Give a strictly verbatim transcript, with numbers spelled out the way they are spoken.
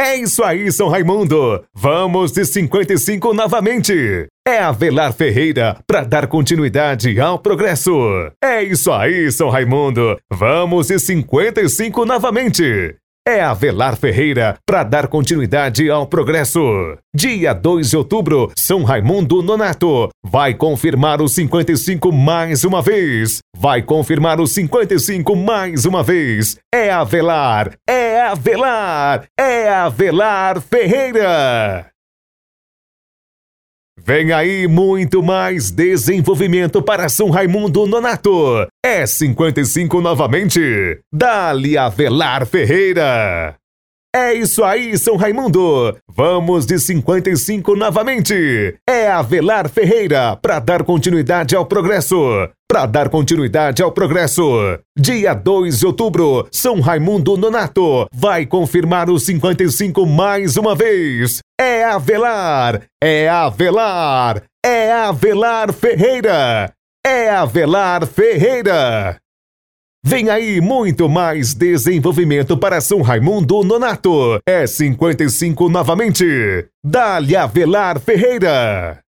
É isso aí, São Raimundo! Vamos de cinquenta e cinco novamente! É Avelar Ferreira para dar continuidade ao progresso! É isso aí, São Raimundo! Vamos de cinquenta e cinco novamente! É Avelar Ferreira para dar continuidade ao progresso. Dia dois de outubro, São Raimundo Nonato vai confirmar os cinquenta e cinco mais uma vez. Vai confirmar os cinquenta e cinco mais uma vez. É Avelar, é Avelar, é Avelar Ferreira. Vem aí muito mais desenvolvimento para São Raimundo Nonato. É cinquenta e cinco novamente. Dali Avelar Ferreira. É isso aí, São Raimundo. Vamos de cinquenta e cinco novamente. É Avelar Ferreira para dar continuidade ao progresso. Para dar continuidade ao progresso. Dia dois de outubro, São Raimundo Nonato vai confirmar os cinquenta e cinco mais uma vez. É Avelar, é Avelar, é Avelar Ferreira. É Avelar Ferreira. Vem aí muito mais desenvolvimento para São Raimundo Nonato. É cinquenta e cinco novamente. Dali Avelar Ferreira.